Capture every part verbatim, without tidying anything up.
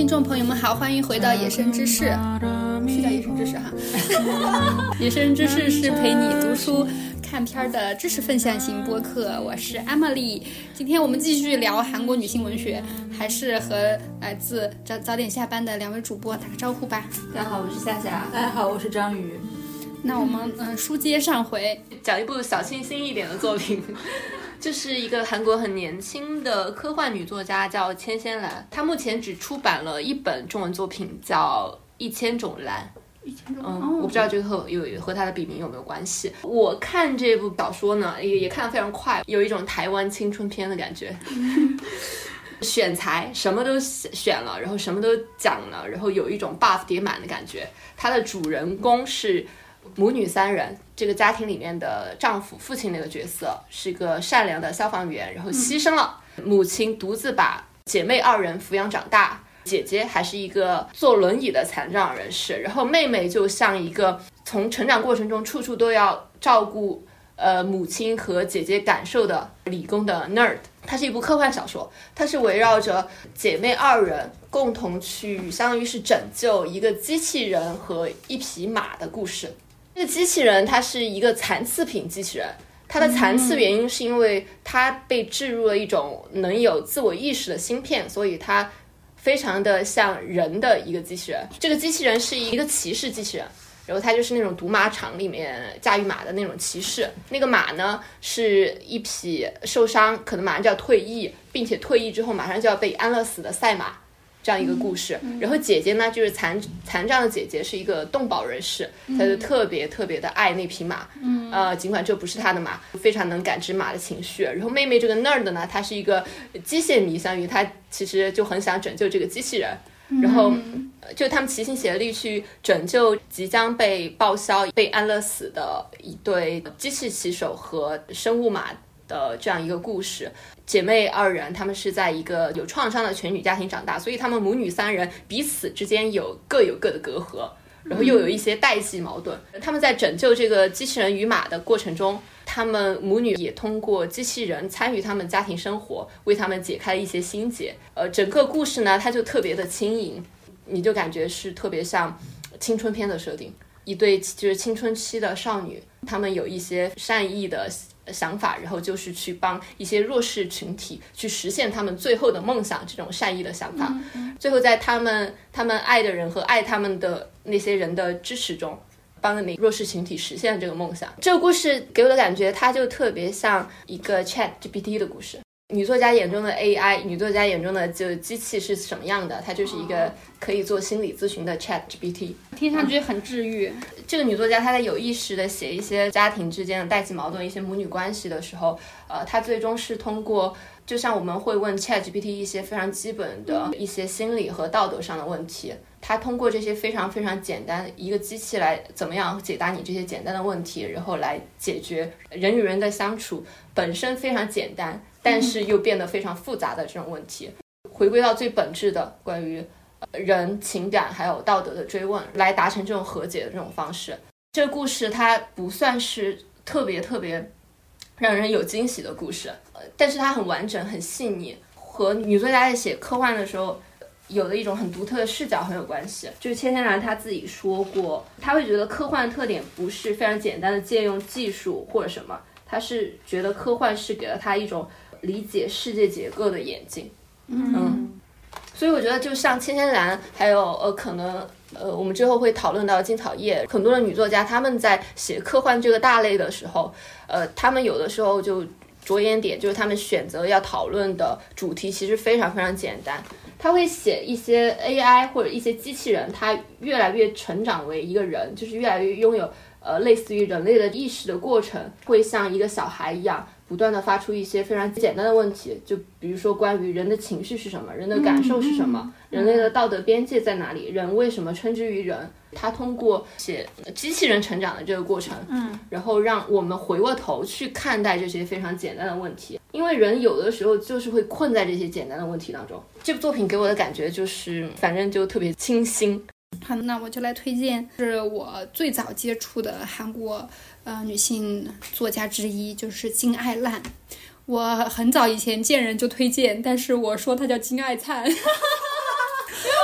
听众朋友们好，欢迎回到野生知识，是叫野生知识哈。野生知识是陪你读书看片的知识分享型播客，我是 Emily。今天我们继续聊韩国女性文学，还是和来自早早点下班的两位主播打个招呼吧。 大家好，我是夏夏。 大家好，我是张宇。 那我们嗯、呃、书接上回， 讲一部小清新一点的作品。就是一个韩国很年轻的科幻女作家叫千仙兰，她目前只出版了一本中文作品叫一千种蓝。 一千种嗯、哦，我不知道这个和有和她的笔名有没有关系。我看这部小说呢，也也看得非常快，有一种台湾青春片的感觉。选材什么都选了，然后什么都讲了，然后有一种 buff 叠满的感觉。她的主人公是母女三人，这个家庭里面的丈夫父亲那个角色是个善良的消防员，然后牺牲了，母亲独自把姐妹二人抚养长大，姐姐还是一个坐轮椅的残障人士，然后妹妹就像一个从成长过程中处处都要照顾呃母亲和姐姐感受的理工的 nerd。 它是一部科幻小说，它是围绕着姐妹二人共同去相当于是拯救一个机器人和一匹马的故事。这个机器人它是一个残次品机器人，它的残次原因是因为它被置入了一种能有自我意识的芯片，所以它非常的像人的一个机器人。这个机器人是一个骑士机器人，然后它就是那种赌马场里面驾驭马的那种骑士。那个马呢是一匹受伤，可能马上就要退役，并且退役之后马上就要被安乐死的赛马，这样一个故事。然后姐姐呢就是残残障的姐姐，是一个动保人士，她就特别特别的爱那匹马，呃，尽管这不是她的马，非常能感知马的情绪。然后妹妹这个 nerd 呢，她是一个机械迷，相当于她其实就很想拯救这个机器人，然后就他们齐心协力去拯救即将被报销被安乐死的一对机器骑手和生物马的这样一个故事。姐妹二人她们是在一个有创伤的全女家庭长大，所以她们母女三人彼此之间有各有各的隔阂，然后又有一些代际矛盾。她们在拯救这个机器人与马的过程中，她们母女也通过机器人参与她们家庭生活，为她们解开一些心结。呃，整个故事呢它就特别的轻盈，你就感觉是特别像青春片的设定。一对就是青春期的少女，她们有一些善意的想法，然后就是去帮一些弱势群体去实现他们最后的梦想，这种善意的想法、嗯嗯、最后在他们他们爱的人和爱他们的那些人的支持中，帮那弱势群体实现这个梦想。这个故事给我的感觉，它就特别像一个 Chat G P T 的故事。女作家眼中的 A I， 女作家眼中的就机器是什么样的，它就是一个可以做心理咨询的 Chat G P T， 听上去很治愈、 嗯、这个女作家她在有意识的写一些家庭之间的代际矛盾，一些母女关系的时候，呃，她最终是通过，就像我们会问 Chat G P T 一些非常基本的一些心理和道德上的问题，她通过这些非常非常简单，一个机器来怎么样解答你这些简单的问题，然后来解决人与人的相处本身非常简单但是又变得非常复杂的这种问题，回归到最本质的关于人情感还有道德的追问，来达成这种和解的这种方式。这个故事它不算是特别特别让人有惊喜的故事，但是它很完整很细腻，和女作家在写科幻的时候有的一种很独特的视角很有关系。就是千千兰她自己说过，她会觉得科幻的特点不是非常简单的借用技术或者什么，她是觉得科幻是给了她一种理解世界结构的眼睛。 嗯, 嗯所以我觉得就像千千兰还有呃可能呃我们之后会讨论到金草叶，很多的女作家她们在写科幻这个大类的时候，呃她们有的时候就着眼点就是她们选择要讨论的主题其实非常非常简单，她会写一些 A I 或者一些机器人，它越来越成长为一个人，就是越来越拥有呃类似于人类的意识的过程，会像一个小孩一样不断的发出一些非常简单的问题，就比如说关于人的情绪是什么，人的感受是什么、嗯、人类的道德边界在哪里，人为什么称之于人。他通过写机器人成长的这个过程，嗯，然后让我们回过头去看待这些非常简单的问题，因为人有的时候就是会困在这些简单的问题当中。这部作品给我的感觉就是反正就特别清新。 好，那我就来推荐是我最早接触的韩国呃女性作家之一，就是金爱烂。我很早以前见人就推荐，但是我说她叫金爱灿因为我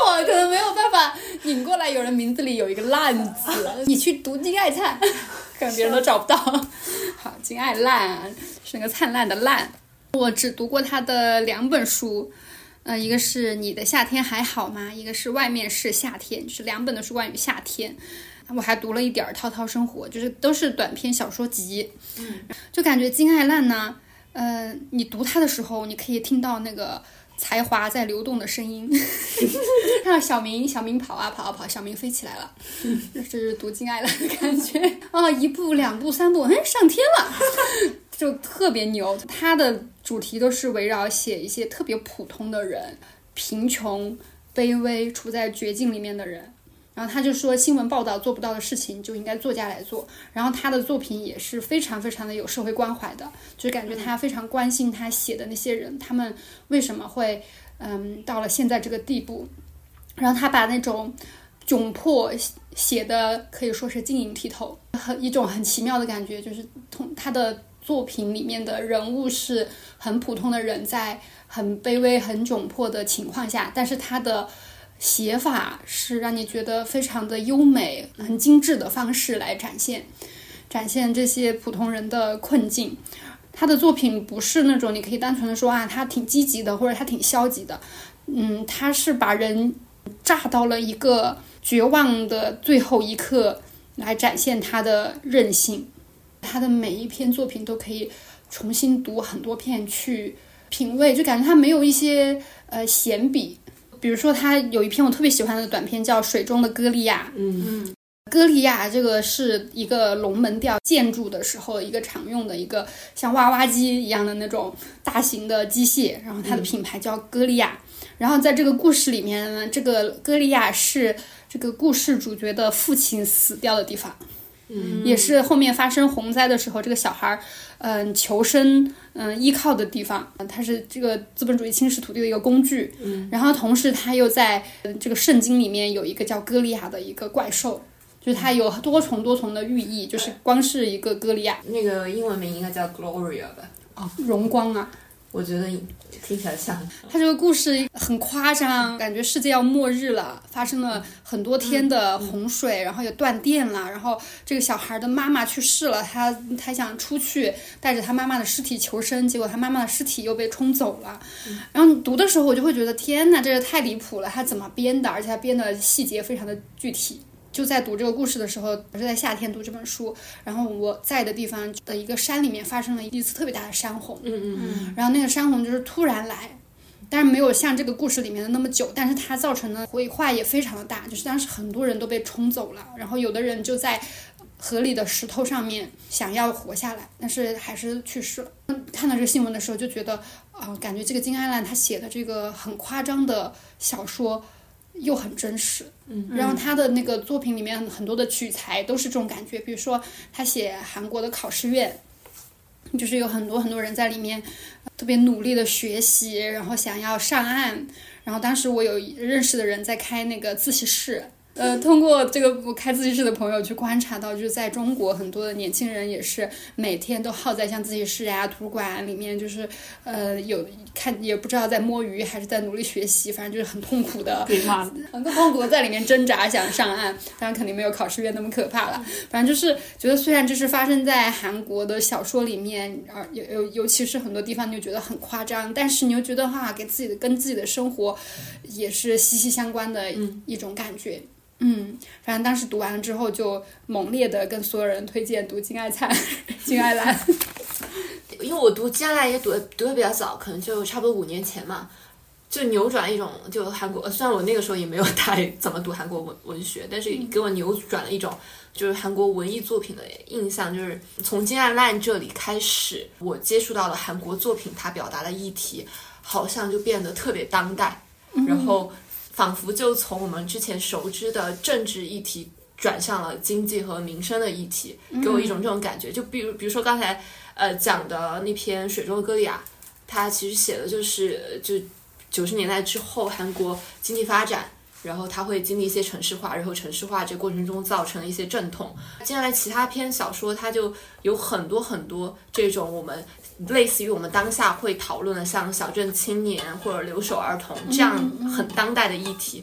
我可能没有办法引过来有人名字里有一个烂字，你去读金爱灿，可能别人都找不到。好，金爱烂是那个灿烂的烂。我只读过他的两本书，呃，一个是你的夏天还好吗，一个是外面是夏天，就是两本都是关于夏天。我还读了一点《涛涛生活》，就是都是短篇小说集。嗯，就感觉金爱烂呢，呃，你读它的时候，你可以听到那个才华在流动的声音，让小明小明跑啊跑啊跑，小明飞起来了，这是读金爱烂的感觉啊！一步两步三步，哎，上天了，就特别牛。他的主题都是围绕写一些特别普通的人，贫穷、卑微、处在绝境里面的人。然后他就说新闻报道做不到的事情就应该作家来做，然后他的作品也是非常非常的有社会关怀的，就是感觉他非常关心他写的那些人，他们为什么会嗯到了现在这个地步，然后他把那种窘迫写的可以说是晶莹剔透，很一种很奇妙的感觉，就是他的作品里面的人物是很普通的人，在很卑微很窘迫的情况下，但是他的写法是让你觉得非常的优美很精致的方式来展现展现这些普通人的困境。他的作品不是那种你可以单纯的说啊他挺积极的或者他挺消极的，嗯，他是把人炸到了一个绝望的最后一刻来展现他的韧性。他的每一篇作品都可以重新读很多遍去品味，就感觉他没有一些呃闲笔。比如说他有一篇我特别喜欢的短篇叫《水中的歌利亚》。 嗯嗯， 歌利亚这个是一个龙门吊建筑的时候一个常用的一个像挖挖机一样的那种大型的机械，然后它的品牌叫歌利亚。嗯、然后在这个故事里面呢，这个歌利亚是这个故事主角的父亲死掉的地方。嗯，也是后面发生洪灾的时候这个小孩嗯、呃、求生嗯、呃、依靠的地方，它是这个资本主义侵蚀土地的一个工具。嗯，然后同时它又在、呃、这个圣经里面有一个叫歌利亚的一个怪兽，就是它有多重多重的寓意，就是光是一个歌利亚， 那个英文名应该叫 Gloria 吧？ 哦，荣光啊。 我觉得听起来像。 他这个故事很夸张，感觉世界要末日了，发生了很多天的洪水，嗯、然后也断电了，然后这个小孩的妈妈去世了，他他想出去带着他妈妈的尸体求生，结果他妈妈的尸体又被冲走了。嗯、然后读的时候我就会觉得天哪，这个太离谱了，他怎么编的？而且他编的细节非常的具体。就在读这个故事的时候，我是在夏天读这本书，然后我在的地方的一个山里面发生了一次特别大的山洪。嗯嗯嗯。然后那个山洪就是突然来，但是没有像这个故事里面的那么久，但是它造成的毁坏也非常的大，就是当时很多人都被冲走了，然后有的人就在河里的石头上面想要活下来，但是还是去世了。看到这个新闻的时候就觉得啊、呃，感觉这个金爱烂他写的这个很夸张的小说又很真实。嗯，然后他的那个作品里面很多的取材都是这种感觉，比如说他写韩国的考试院，就是有很多很多人在里面特别努力的学习，然后想要上岸。然后当时我有认识的人在开那个自习室，呃，通过这个开自习室的朋友去观察到，就是在中国很多的年轻人也是每天都耗在像自习室呀、图书馆里面，就是呃有看也不知道在摸鱼还是在努力学习，反正就是很痛苦的，很痛苦的在里面挣扎想上岸。当然肯定没有考试院那么可怕了，反正就是觉得虽然这是发生在韩国的小说里面，呃尤尤尤其是很多地方你就觉得很夸张，但是你又觉得哈给自己的跟自己的生活也是息息相关的一种感觉。嗯嗯，反正当时读完了之后就猛烈的跟所有人推荐读金爱灿、金爱烂。 因为我读金爱烂也读读的比较早，可能就差不多五年前嘛，就扭转一种就韩国，虽然我那个时候也没有太怎么读韩国文文学，但是给我扭转了一种就是韩国文艺作品的印象，就是从金爱烂这里开始，我接触到了韩国作品，它表达的议题好像就变得特别当代，嗯、然后。仿佛就从我们之前熟知的政治议题转向了经济和民生的议题，给我一种这种感觉。就比如比如说刚才呃讲的那篇《水中的歌利亚》，它其实写的就是就九十年代之后韩国经济发展，然后它会经历一些城市化，然后城市化这过程中造成了一些阵痛。接下来其他篇小说它就有很多很多这种我们类似于我们当下会讨论的像小镇青年或者留守儿童这样很当代的议题，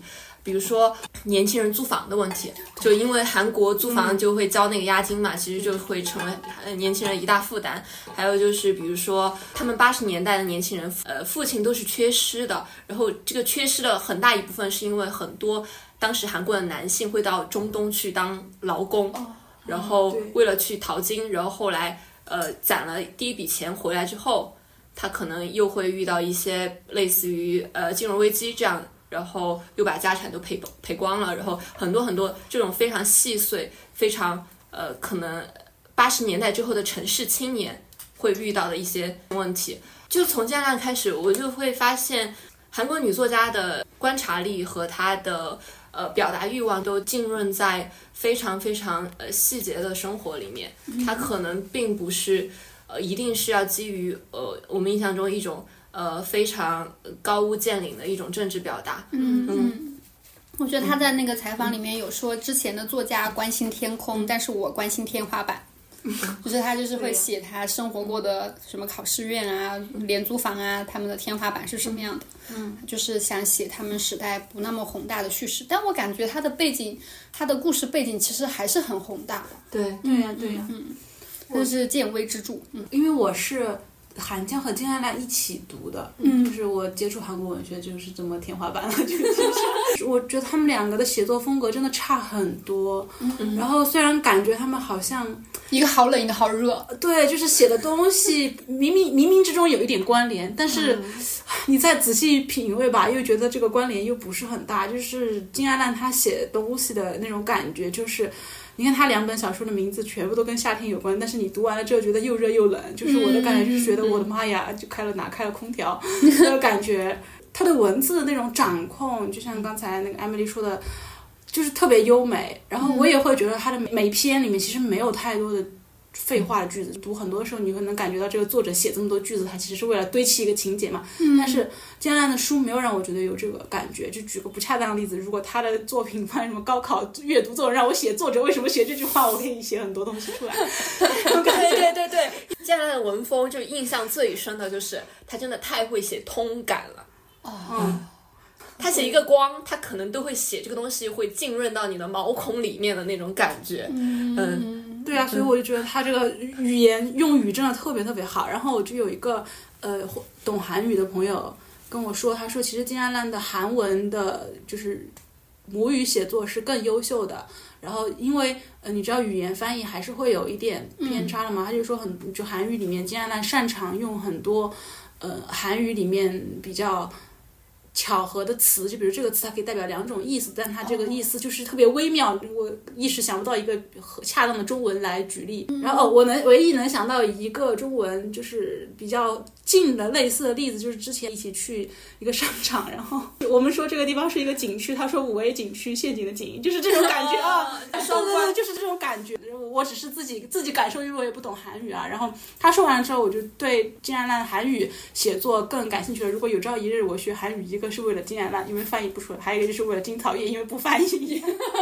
比如说年轻人租房的问题，就因为韩国租房就会交那个押金嘛，其实就会成为年轻人一大负担。还有就是比如说他们八十年代的年轻人，呃，父亲都是缺失的，然后这个缺失的很大一部分是因为很多当时韩国的男性会到中东去当劳工，然后为了去淘金，然后后来呃攒了第一笔钱回来之后，他可能又会遇到一些类似于呃金融危机这样，然后又把家产都赔赔光了，然后很多很多这种非常细碎、非常呃可能八十年代之后的城市青年会遇到的一些问题。就从金安开始，我就会发现韩国女作家的观察力和她的呃表达欲望都浸润在非常非常呃细节的生活里面，她可能并不是呃一定是要基于呃我们印象中一种呃，非常高屋建瓴的一种政治表达。 嗯嗯，我觉得他在那个采访里面有说，之前的作家关心天空，但是我关心天花板。就是他就是会写他生活过的什么考试院啊、廉租房啊，他们的天花板是什么样的。嗯，就是想写他们时代不那么宏大的叙事，但我感觉他的背景，他的故事背景其实还是很宏大的。 对， 对呀，对呀， 嗯，这是见微知著。嗯， 因为我是韩江和金安兰一起读的，嗯，就是我接触韩国文学就是这么天花板了，就是我觉得他们两个的写作风格真的差很多，嗯，然后虽然感觉他们好像一个好冷一个好热， 对，就是写的东西明明冥冥之中有一点关联，但是、嗯、你再仔细品味吧，又觉得这个关联又不是很大。就是金安兰他写东西的那种感觉，就是你看他两本小说的名字全部都跟夏天有关，但是你读完了之后觉得又热又冷，就是我的感觉就是觉得我的妈呀，就开了哪开了空调那个感觉。他的文字的那种掌控，就像刚才那个 Emily 说的，就是特别优美。然后我也会觉得他的每篇里面其实没有太多的废话的句子，读很多时候你会能感觉到这个作者写这么多句子，他其实是为了堆砌一个情节嘛。嗯、但是金安兰的书没有让我觉得有这个感觉。就举个不恰当的例子，如果他的作品放什么高考阅读作文让我写作者为什么写这句话，我可以写很多东西出来。 对对对对，金安兰的文风就印象最深的就是他真的太会写通感了。哦。嗯，他写一个光，他可能都会写这个东西会浸润到你的毛孔里面的那种感觉。嗯。嗯， 对啊，所以我就觉得他这个语言用语真的特别特别好。然后我就有一个呃懂韩语的朋友跟我说，他说其实金安兰的韩文的就是母语写作是更优秀的。然后因为呃你知道语言翻译还是会有一点偏差的嘛，嗯、他就说很就韩语里面金安兰擅长用很多呃韩语里面比较巧合的词，就比如这个词它可以代表两种意思，但它这个意思就是特别微妙，我一时想不到一个恰当的中文来举例。然后、哦、我能唯一能想到一个中文就是比较近的类似的例子，就是之前一起去一个商场，然后我们说这个地方是一个景区，他说五 A 景区陷阱的景，就是这种感觉啊，对对对，就是这种感觉。我只是自己自己感受，因为我也不懂韩语啊。然后他说完之后，我就对金安兰韩语写作更感兴趣了。如果有朝一日我学韩语，一个是为了金安兰，因为翻译不出来；还有一个就是为了金草叶，因为不翻译。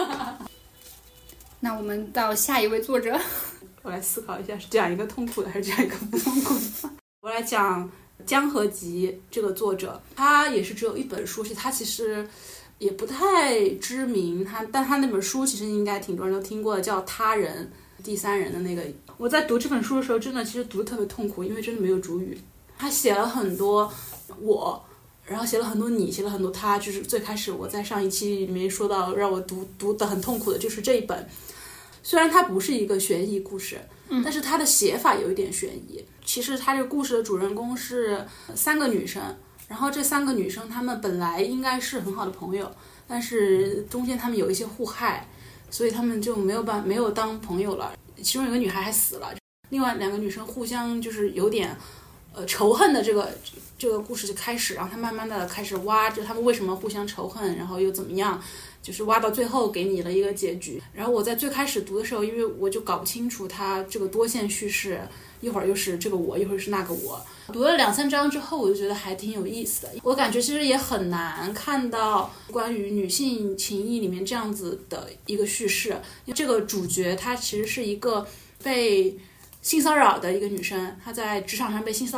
那我们到下一位作者， 我来思考一下，是讲一个痛苦的还是讲一个不痛苦的？我来讲江河吉这个作者，他也是只有一本书，是他其实也不太知名，他但他那本书其实应该挺多人都听过的，叫《他人》，第三人的那个。我在读这本书的时候，真的其实读得特别痛苦，因为真的没有主语。他写了很多我，然后写了很多你，写了很多他。就是最开始我在上一期里面说到，让我读读得很痛苦的就是这一本。虽然它不是一个悬疑故事，嗯，但是它的写法有一点悬疑。其实它这个故事的主人公是三个女生。然后这三个女生她们本来应该是很好的朋友，但是中间她们有一些互害，所以她们就没有办没有当朋友了。其中有个女孩还死了，另外两个女生互相就是有点呃仇恨的这个这个故事就开始，然后她慢慢的开始挖着她们为什么互相仇恨，然后又怎么样，就是挖到最后给你了一个结局。然后我在最开始读的时候，因为我就搞不清楚它这个多线叙事，一会儿又是这个我，一会儿是那个我。读了两三章之后，我就觉得还挺有意思的。我感觉其实也很难看到关于女性情谊里面这样子的一个叙事。这个主角她其实是一个被性骚扰的一个女生，她在职场上被性骚扰，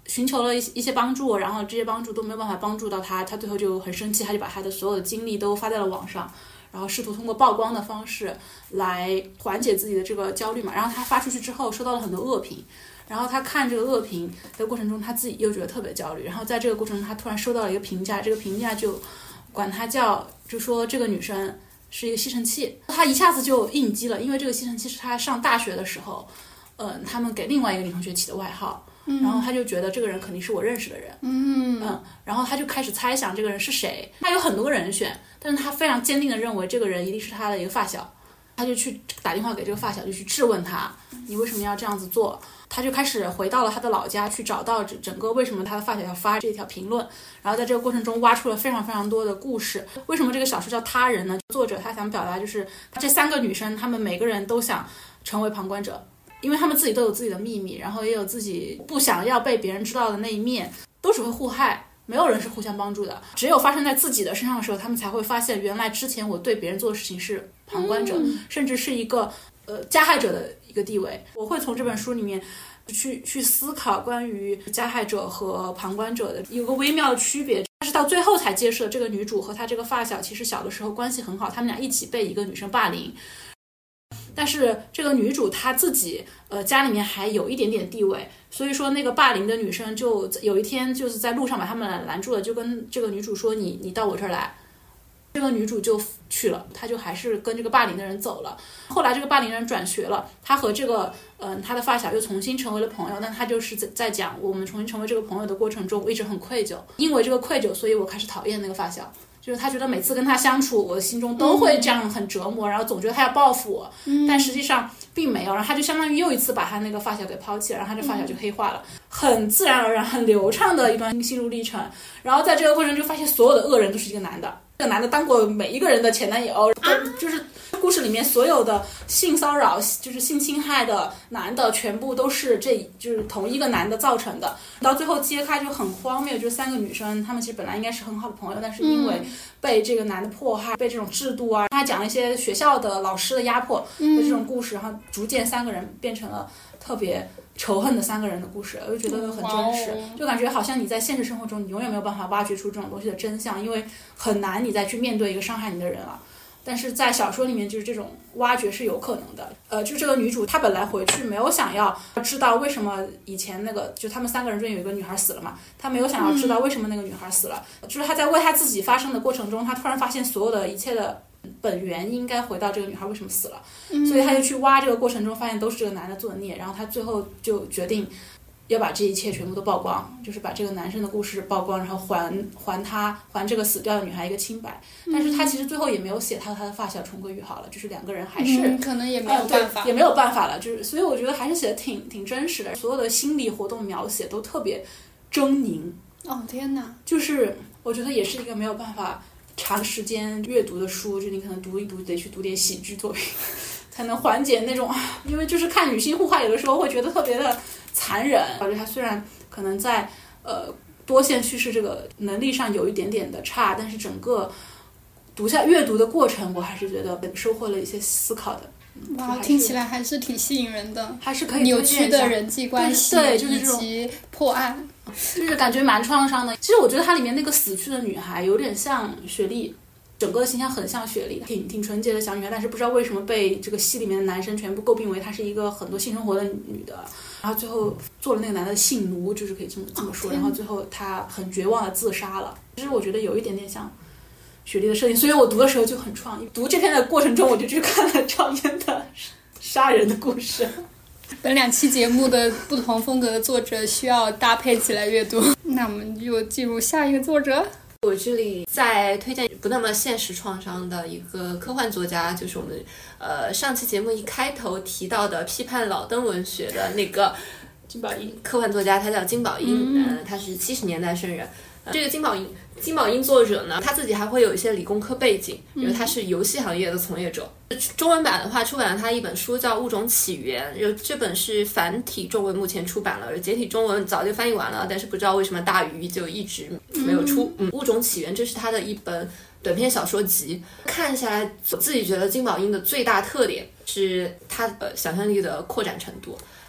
寻求了一些一些帮助，然后这些帮助都没有办法帮助到他，他最后就很生气，他就把他的所有的经历都发在了网上，然后试图通过曝光的方式来缓解自己的这个焦虑嘛。然后他发出去之后收到了很多恶评，然后他看这个恶评的过程中，他自己又觉得特别焦虑。然后在这个过程中，他突然收到了一个评价，这个评价就管他叫，就说这个女生是一个吸尘器。他一下子就应激了，因为这个吸尘器是他上大学的时候，嗯、呃，他们给另外一个女同学起的外号。然后他就觉得这个人肯定是我认识的人，嗯嗯，然后他就开始猜想这个人是谁。他有很多个人选，但是他非常坚定的认为这个人一定是他的一个发小。他就去打电话给这个发小，就去质问他，你为什么要这样子做？他就开始回到了他的老家，去找到整整个为什么他的发小要发这条评论，然后在这个过程中挖出了非常非常多的故事。为什么这个小说叫他人呢？作者他想表达就是这三个女生，她们每个人都想成为旁观者，因为他们自己都有自己的秘密，然后也有自己不想要被别人知道的那一面，都只会互害，没有人是互相帮助的。只有发生在自己的身上的时候，他们才会发现原来之前我对别人做的事情是旁观者，嗯、甚至是一个呃加害者的一个地位。我会从这本书里面去去思考关于加害者和旁观者的有个微妙的区别。但是到最后才揭示了这个女主和她这个发小其实小的时候关系很好，他们俩一起被一个女生霸凌。但是这个女主她自己呃家里面还有一点点地位，所以说那个霸凌的女生就有一天就是在路上把他们拦住了，就跟这个女主说你你到我这儿来。这个女主就去了，她就还是跟这个霸凌的人走了。后来这个霸凌人转学了，她和这个嗯、呃、她的发小又重新成为了朋友。但她就是在在讲我们重新成为这个朋友的过程中，我一直很愧疚，因为这个愧疚，所以我开始讨厌那个发小。就是他觉得每次跟他相处，我的心中都会这样很折磨，然后总觉得他要报复我，嗯、但实际上并没有。然后他就相当于又一次把他那个发小给抛弃了，然后他这发小就黑化了，嗯、很自然而然、很流畅的一段心路历程。然后在这个过程中就发现，所有的恶人都是一个男的，这个男的当过每一个人的前男友，啊、就是故事里面所有的性骚扰、就是性侵害的男的，全部都是这就是同一个男的造成的。到最后揭开就很荒谬，就是三个女生，她们其实本来应该是很好的朋友，但是因为被这个男的迫害，被这种制度啊，他讲了一些学校的老师的压迫的这种故事，然后逐渐三个人变成了特别仇恨的三个人的故事，我就觉得很真实，就感觉好像你在现实生活中你永远没有办法挖掘出这种东西的真相，因为很难你再去面对一个伤害你的人了。但是在小说里面就是这种挖掘是有可能的。呃，就这个女主她本来回去没有想要知道为什么以前那个就他们三个人中有一个女孩死了嘛，她没有想要知道为什么那个女孩死了，嗯、就是她在为她自己发生的过程中，她突然发现所有的一切的本源应该回到这个女孩为什么死了，嗯、所以她就去挖这个过程中发现都是这个男的做的孽，然后她最后就决定要把这一切全部都曝光，就是把这个男生的故事曝光，然后还还他还这个死掉的女孩一个清白。但是他其实最后也没有写他和他的发小重归于好了，就是两个人还是、 嗯、可能也没有办法、 呃、对，也没有办法了，就是所以我觉得还是写的挺挺真实的，所有的心理活动描写都特别狰狞。 哦天哪， 就是我觉得也是一个没有办法长时间阅读的书，就你可能读一读得去读点喜剧作品才能缓解那种，因为就是看女性互害有的时候会觉得特别的残忍。我觉得他虽然可能在呃多线叙事这个能力上有一点点的差，但是整个读下阅读的过程，我还是觉得收获了一些思考的。 哇，听起来还是挺吸引人的， 还是可以扭曲的人际关系， 对，就是这种以及破案， 就是感觉蛮创伤的。其实我觉得它里面那个死去的女孩有点像雪莉。整个形象很像雪莉，挺挺纯洁的小女孩，但是不知道为什么被这个戏里面的男生全部诟病为她是一个很多性生活的女的，然后最后做了那个男的性奴，就是可以这么这么说，然后最后她很绝望的自杀了。其实我觉得有一点点像雪莉的设定，所以我读的时候就很创意。读这篇的过程中，我就去看了赵嫣的杀人的故事。 本两期节目的不同风格的作者需要搭配起来阅读，那我们就进入下一个作者。 我这里再推荐不那么现实创伤的一个科幻作家，就是我们呃上期节目一开头提到的批判老登文学的那个金宝英科幻作家，他叫金宝英，嗯、呃，他是七十年代生人。呃、这个金宝英金宝英作者呢，他自己还会有一些理工科背景，因为他是游戏行业的从业者。嗯、中文版的话，出版了他一本书叫《物种起源》，这本是繁体中文，目前出版了，简体中文早就翻译完了，但是不知道为什么大鱼就一直没有出。嗯，嗯《物种起源》这是他的一本短篇小说集。看下来，我自己觉得金宝英的最大特点是他呃想象力的扩展程度。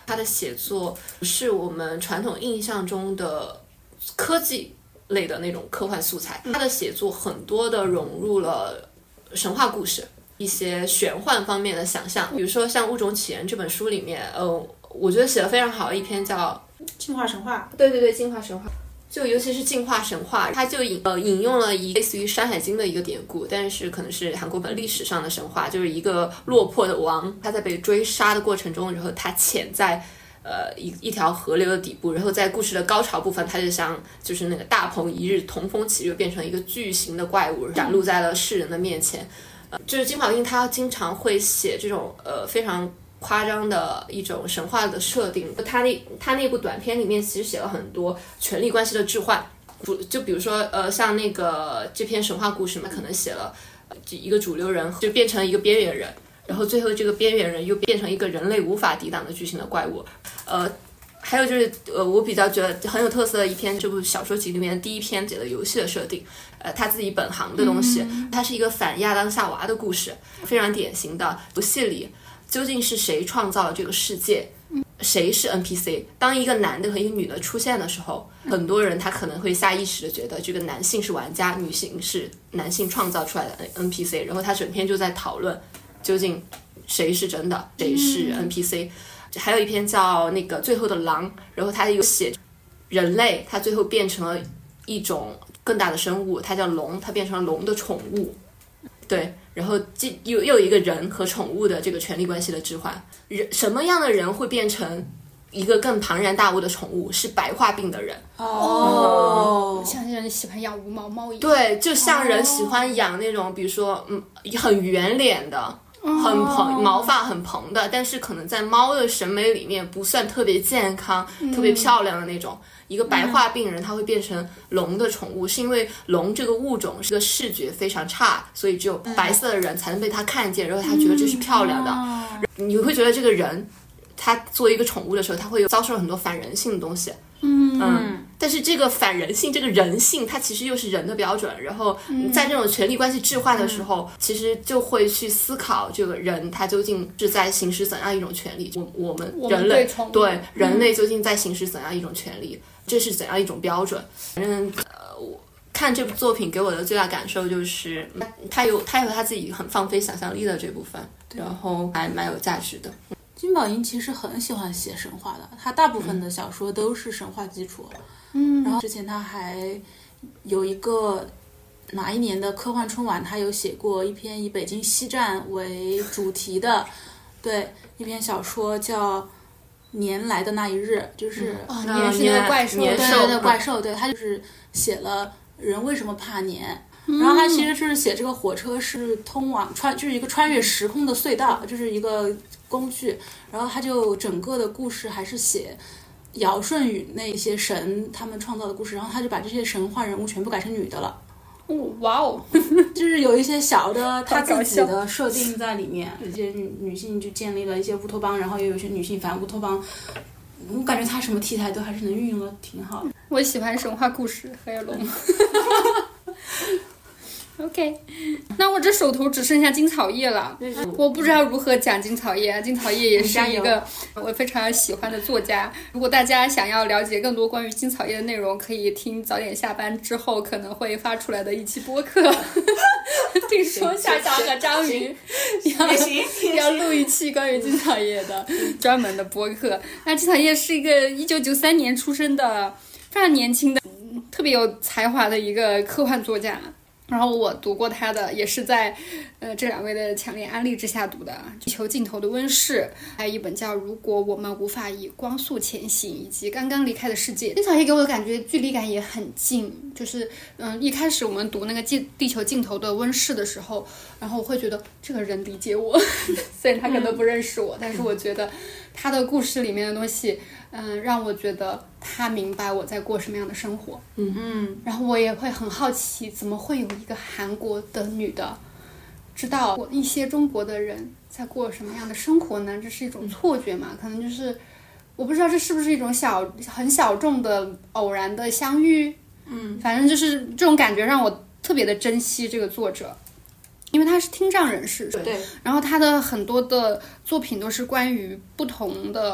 他的写作是我们传统印象中的科技类的那种科幻素材，他的写作很多的融入了神话故事，一些玄幻方面的想象，比如说像《物种起源》这本书里面，呃，我觉得写得非常好的一篇叫进化神话， 对对对，进化神话。就尤其是进化神话，它就引呃引用了一类似于《山海经》的一个典故，但是可能是韩国本历史上的神话，就是一个落魄的王，他在被追杀的过程中，然后他潜在呃一一条河流的底部，然后在故事的高潮部分，他就像就是那个大鹏一日同风起，就变成一个巨型的怪物，展露在了世人的面前。呃、就是金宝英他经常会写这种呃非常夸张的一种神话的设定，他那他那部短片里面其实写了很多权力关系的置换，就比如说呃像那个这篇神话故事嘛，可能写了一个主流人就变成一个边缘人，然后最后这个边缘人又变成一个人类无法抵挡的巨型的怪物。呃，还有就是呃我比较觉得很有特色的一篇这部小说集里面第一篇写的游戏的设定，呃他自己本行的东西，嗯、它是一个反亚当夏娃的故事，非常典型的游戏里。究竟是谁创造了这个世界？谁是 N P C？ 当一个男的和一个女的出现的时候，很多人他可能会下意识的觉得这个男性是玩家，女性是男性创造出来的 N P C， 然后他整篇就在讨论究竟谁是真的，谁是 N P C。还有一篇叫那个最后的狼，然后他有写人类，他最后变成了一种更大的生物，它叫龙，它变成了龙的宠物。对，然后又又有一个人和宠物的这个权力关系的置换，人什么样的人会变成一个更庞然大物的宠物？是白化病的人哦，像人喜欢养无毛猫一样。 对，就像人喜欢养那种，比如说嗯很圆脸的。很蓬，毛发很蓬的，但是可能在猫的审美里面不算特别健康、嗯、特别漂亮的那种。一个白化病人，他会变成龙的宠物，是因为龙这个物种是个视觉非常差，所以只有白色的人才能被他看见，然后他觉得这是漂亮的。嗯、你会觉得这个人，他作为一个宠物的时候，他会有遭受很多反人性的东西。嗯嗯，但是这个反人性，这个人性，它其实又是人的标准。然后在这种权力关系置换的时候，嗯、其实就会去思考这个人他究竟是在行使怎样一种权利。我我们人类对人类究竟在行使怎样一种权利？嗯、这是怎样一种标准？反正呃，我看这部作品给我的最大感受就是，他有他有他自己很放飞想象力的这部分，然后还蛮有价值的。 金宝英其实很喜欢写神话的，他大部分的小说都是神话基础。嗯，然后之前他还有一个哪一年的科幻春晚，他有写过一篇以北京西站为主题的，对，一篇小说叫《年来的那一日》，就是哦，年是那个怪兽， 对对对，怪兽，对，他就是写了人为什么怕年。然后他其实是写这个火车是通往穿，就是一个穿越时空的隧道，就是一个工具。然后他就整个的故事还是写尧舜禹那些神他们创造的故事，然后他就把这些神话人物全部改成女的了。 哦，哇哦， 就是有一些小的他自己的设定在里面，有些女女性就建立了一些乌托邦，然后也有些女性反乌托邦。我感觉他什么题材都还是能运用的挺好的。 我喜欢神话故事，还有龙。OK， 那我这手头只剩下金草叶了，我不知道如何讲金草叶。金草叶也是一个我非常喜欢的作家。如果大家想要了解更多关于金草叶的内容，可以听早点下班之后可能会发出来的一期播客。听说夏夏和章鱼要要录一期关于金草叶的专门的播客。那金草叶是一个一九九三年出生的非常年轻的特别有才华的一个科幻作家。然后我读过他的，也是在呃这两位的强烈安利之下读的《地球尽头的温室》，还有一本叫《如果我们无法以光速前行》，以及《刚刚离开的世界》。金草叶给我的感觉距离感也很近，就是嗯一开始我们读那个地地球尽头的温室的时候，然后我会觉得这个人理解我，虽然他可能不认识我，嗯、但是我觉得他的故事里面的东西，嗯，让我觉得他明白我在过什么样的生活。嗯嗯，然后我也会很好奇，怎么会有一个韩国的女的知道一些中国的人在过什么样的生活呢？这是一种错觉嘛？可能就是我不知道这是不是一种小很小众的偶然的相遇。嗯，反正就是这种感觉让我特别的珍惜这个作者。因为他是听障人士， 对， 然后他的很多的作品都是关于不同的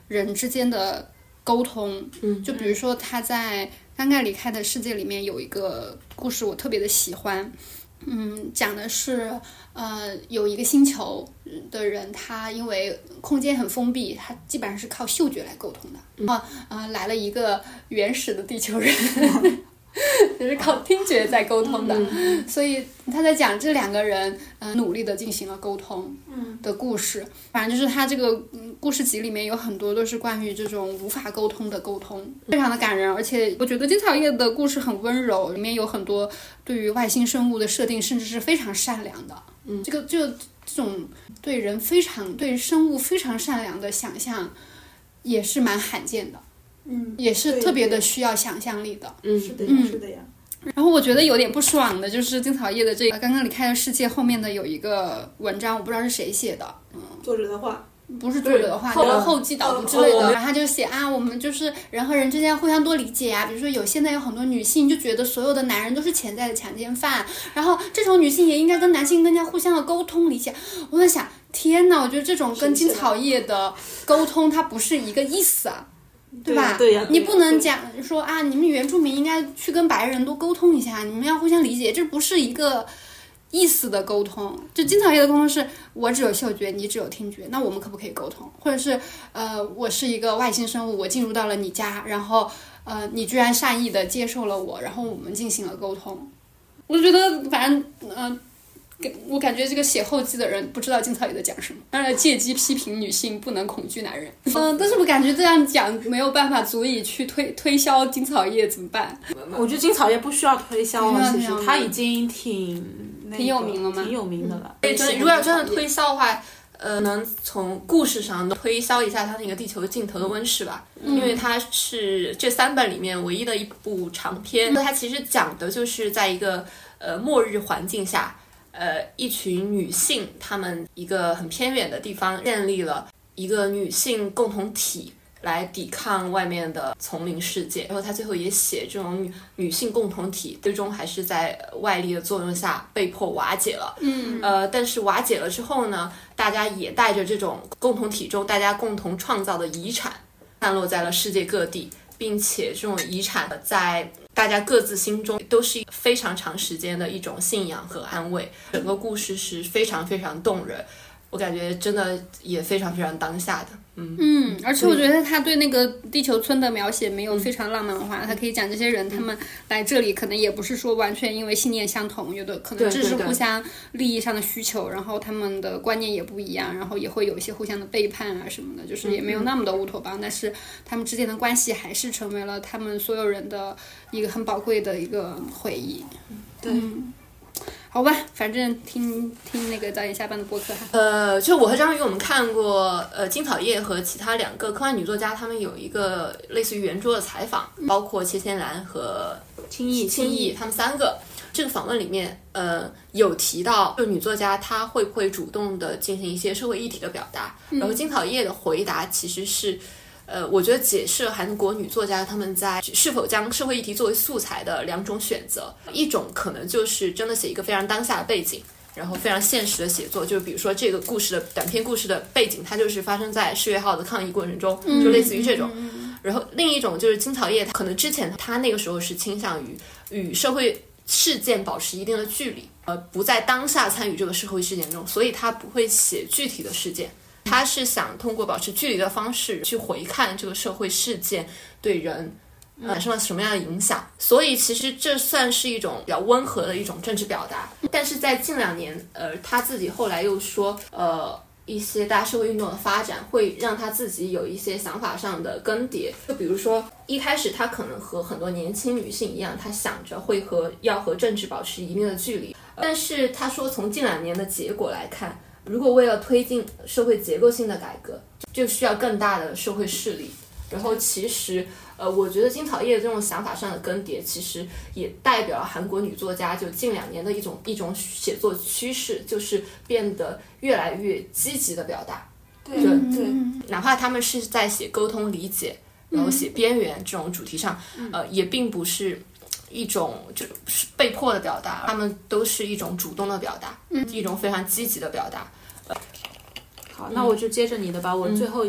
人之间的沟通。 嗯， 就比如说他在《尴尬离开的世界》里面有一个故事，我特别的喜欢。嗯，讲的是呃有一个星球的人，他因为空间很封闭，他基本上是靠嗅觉来沟通的。然后呃来了一个原始的地球人。也是靠听觉在沟通的，嗯、所以他在讲这两个人呃努力的进行了沟通的故事。嗯、反正就是他这个故事集里面有很多都是关于这种无法沟通的沟通，非常的感人。而且我觉得金草叶的故事很温柔，里面有很多对于外星生物的设定，甚至是非常善良的。嗯，这个就这种对人非常对生物非常善良的想象，也是蛮罕见的。嗯，也是特别的需要想象力的。 嗯，是的呀，是的呀。 然后我觉得有点不爽的就是金草叶的这个刚刚离开的世界后面的有一个文章，我不知道是谁写的。嗯， 作者的话。 不是作者的话，就是后记导读之类的。然后他就写啊，我们就是人和人之间互相多理解啊。比如说有现在有很多女性就觉得所有的男人都是潜在的强奸犯，然后这种女性也应该跟男性更加互相的沟通理解。我在想，天哪，我觉得这种跟金草叶的沟通它不是一个意思啊。对吧？ 对呀， 你不能讲说啊，你们原住民应该去跟白人多沟通一下，你们要互相理解，这不是一个意思的沟通。就金草叶的沟通是我只有嗅觉，你只有听觉，那我们可不可以沟通？或者是呃，我是一个外星生物，我进入到了你家，然后呃，你居然善意的接受了我，然后我们进行了沟通。我觉得反正嗯。呃我感觉这个写后记的人不知道金草叶在讲什么，当然借机批评女性不能恐惧男人。嗯，但是我感觉这样讲没有办法足以去推推销金草叶，怎么办？ 我觉得金草叶不需要推销了，其实他已经挺、那个、 挺有名了吗？ 挺有名的了。 对、嗯，如果要真的推销的话，呃，能从故事上推销一下他那个地球尽头的温室吧，嗯、因为它是这三本里面唯一的一部长篇。它其实讲的就是在一个呃末日环境下。呃，一群女性，她们一个很偏远的地方建立了一个女性共同体，来抵抗外面的丛林世界。然后她最后也写，这种女女性共同体最终还是在外力的作用下被迫瓦解了。嗯，呃，但是瓦解了之后呢，大家也带着这种共同体中大家共同创造的遗产，散落在了世界各地，并且这种遗产在大家各自心中都是非常长时间的一种信仰和安慰。整个故事是非常非常动人，我感觉真的也非常非常当下的。嗯嗯，而且我觉得他对那个地球村的描写没有非常浪漫化，他、嗯、可以讲这些人他们来这里可能也不是说完全因为信念相同，有的可能只是互相利益上的需求，然后他们的观念也不一样，然后也会有一些互相的背叛啊什么的，就是也没有那么的乌托邦、嗯、但是他们之间的关系还是成为了他们所有人的一个很宝贵的一个回忆。 对、 嗯，好吧，反正听听那个导演下班的播客哈。 呃，就我和张宇我们看过呃金草叶和其他两个科幻女作家，他们有一个类似于圆桌的采访，嗯、包括切千兰和青艺青艺他们三个。这个访问里面呃有提到，就女作家她会不会主动的进行一些社会议题的表达，嗯、然后金草叶的回答其实是。呃，我觉得解释韩国女作家她们在是否将社会议题作为素材的两种选择，一种可能就是真的写一个非常当下的背景，然后非常现实的写作，就比如说这个故事的短篇故事的背景，它就是发生在世越号的抗议过程中，就类似于这种。然后另一种就是金草叶，可能之前她那个时候是倾向于与社会事件保持一定的距离，呃，不在当下参与这个社会事件中，所以她不会写具体的事件。他是想通过保持距离的方式去回看这个社会事件对人产生了什么样的影响，所以其实这算是一种比较温和的一种政治表达。但是在近两年，呃，他自己后来又说，呃，一些大社会运动的发展会让他自己有一些想法上的更迭。就比如说，一开始他可能和很多年轻女性一样，他想着会和要和政治保持一定的距离，但是他说从近两年的结果来看。如果为了推进社会结构性的改革，就需要更大的社会势力。然后其实，呃，我觉得金草叶这种想法上的更迭，其实也代表了韩国女作家就近两年的一种一种写作趋势，就是变得越来越积极的表达。 对对， 哪怕他们是在写沟通理解，然后写边缘这种主题上，嗯、呃，也并不是。一种就是被迫的表达，他们都是一种主动的表达，嗯、一种非常积极的表达。 好，那我就接着你的吧。嗯、我最后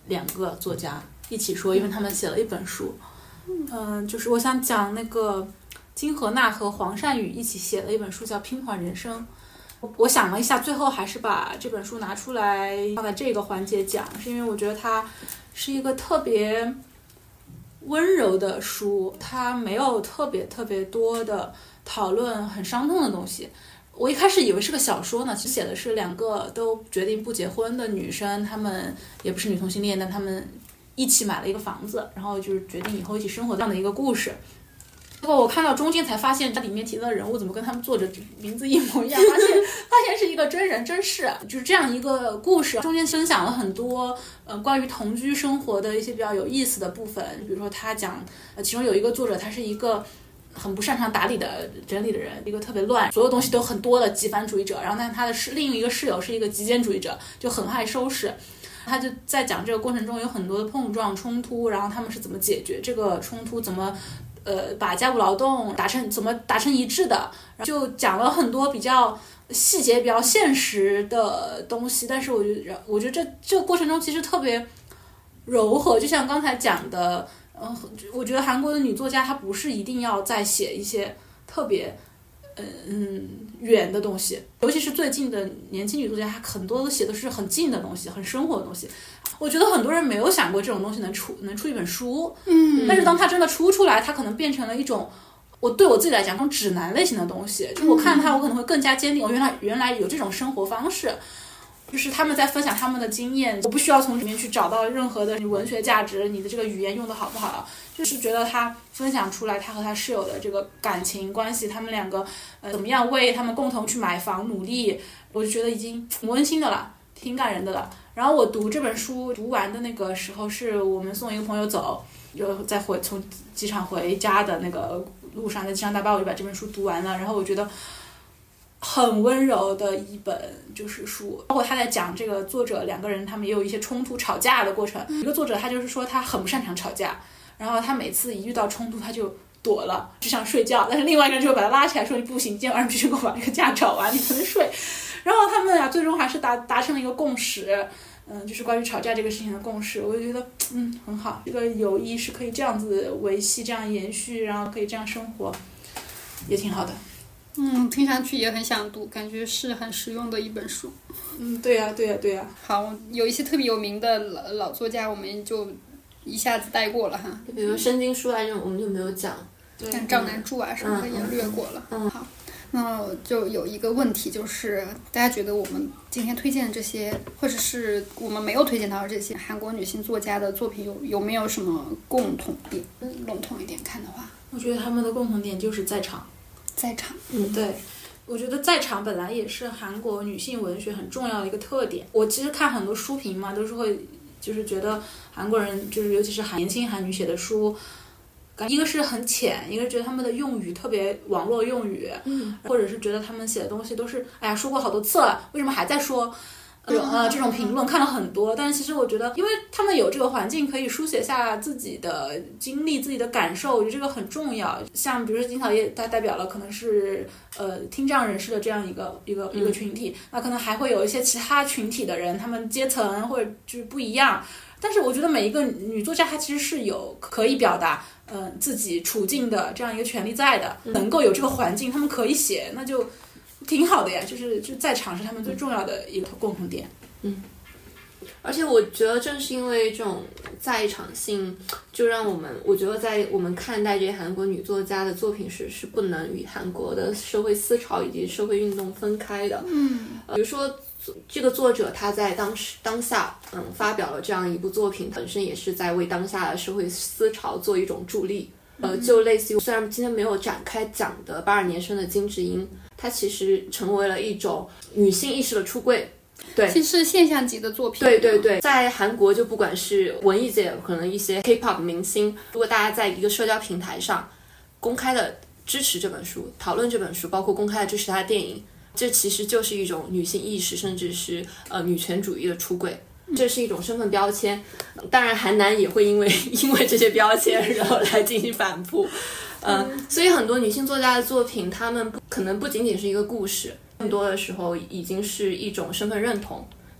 两个作家一起说，因为他们写了一本书。嗯、呃，就是我想讲那个金荷娜和黄善宇一起写了一本书叫《拼团人生》。我想了一下，最后还是把这本书拿出来放在这个环节讲，是因为我觉得它是一个特别温柔的书，它没有特别特别多的讨论很伤痛的东西。我一开始以为是个小说呢，其实写的是两个都决定不结婚的女生，她们也不是女同性恋，但她们一起买了一个房子，然后就是决定以后一起生活这样的一个故事。结果我看到中间才发现，它里面提到的人物怎么跟他们作者名字一模一样，发现发现是一个真人真事，就是这样一个故事。中间分享了很多呃关于同居生活的一些比较有意思的部分，比如说他讲，呃，其中有一个作者，他是一个很不擅长打理的整理的人，一个特别乱，所有东西都很多的极繁主义者。然后但他的室另一个室友是一个极简主义者，就很爱收拾。他就在讲这个过程中有很多的碰撞冲突，然后他们是怎么解决这个冲突，怎么呃把家务劳动达成怎么达成一致的，就讲了很多比较细节比较现实的东西。但是我觉得我觉得这这个过程中其实特别柔和，就像刚才讲的，嗯，我觉得韩国的女作家她不是一定要再写一些特别嗯远的东西，尤其是最近的年轻女作家，她很多都写的是很近的东西，很生活的东西。我觉得很多人没有想过这种东西能出能出一本书，嗯，但是当它真的出出来，它可能变成了一种，我对我自己来讲，这种指南类型的东西。就是我看它，我可能会更加坚定，我原来原来有这种生活方式。就是他们在分享他们的经验，我不需要从里面去找到任何的文学价值，你的这个语言用的好不好，就是觉得他分享出来他和他室友的这个感情关系，他们两个呃怎么样为他们共同去买房努力，我就觉得已经挺温馨的了，挺感人的了。然后我读这本书读完的那个时候，是我们送一个朋友走，就在回从机场回家的那个路上，在机场大巴我就把这本书读完了，然后我觉得很温柔的一本就是书，包括他在讲这个作者两个人他们也有一些冲突吵架的过程。一个作者他就是说他很不擅长吵架，然后他每次一遇到冲突他就躲了，只想睡觉，但是另外一个人就把他拉起来说你不行，今天晚上必须跟我把这个架吵完你才能睡。然后他们俩最终还是达达成了一个共识，嗯，就是关于吵架这个事情的共识。我就觉得嗯很好，这个友谊是可以这样子维系，这样延续，然后可以这样生活，也挺好的。 嗯，听上去也很想读，感觉是很实用的一本书。 嗯，对呀，对呀，对呀。 好，有一些特别有名的老老作家，我们就一下子带过了哈。 比如申经书啊这种，我们就没有讲。 像赵南柱啊什么的也略过了。 嗯， 好，那就有一个问题，就是大家觉得我们今天推荐的这些，或者是我们没有推荐到的这些韩国女性作家的作品，有有没有什么共同点？笼统一点看的话， 我觉得他们的共同点就是在场。 在场， 嗯，对，我觉得在场本来也是韩国女性文学很重要的一个特点。我其实看很多书评嘛，都是会就是觉得韩国人就是尤其是韩年轻韩女写的书，一个是很浅，一个是觉得他们的用语特别网络用语，嗯，或者是觉得他们写的东西都是哎呀说过好多次了，为什么还在说？这种呃这种评论看了很多，但是其实我觉得，因为他们有这个环境可以书写下自己的经历、自己的感受，我觉得这个很重要。像比如说金草叶，它代表了可能是呃听障人士的这样一个一个一个群体，那可能还会有一些其他群体的人，他们阶层或者就是不一样。但是我觉得每一个女作家她其实是有可以表达嗯、呃、自己处境的这样一个权利在的，能够有这个环境，他们可以写，那就挺好的呀，就是就在场是他们最重要的一个共同点。 嗯，而且我觉得正是因为这种在场性，就让我们我觉得在我们看待这些韩国女作家的作品时，是不能与韩国的社会思潮以及社会运动分开的。 嗯， 呃、比如说这个作者他在当时当下嗯发表了这样一部作品，本身也是在为当下的社会思潮做一种助力。呃，就类似于虽然今天没有展开讲的八二年生的金智英，她其实成为了一种女性意识的出柜。对， 其实是现象级的作品。 对对对，在韩国就不管是文艺界，可能一些 K-pop 明星，如果大家在一个社交平台上公开的支持这本书，讨论这本书，包括公开的支持他的电影，这其实就是一种女性意识，甚至是呃女权主义的出柜。这是一种身份标签，当然韩男也会因为因为这些标签然后来进行反扑，呃、嗯，所以很多女性作家的作品，她们可能不仅仅是一个故事，更多的时候已经是一种身份认同，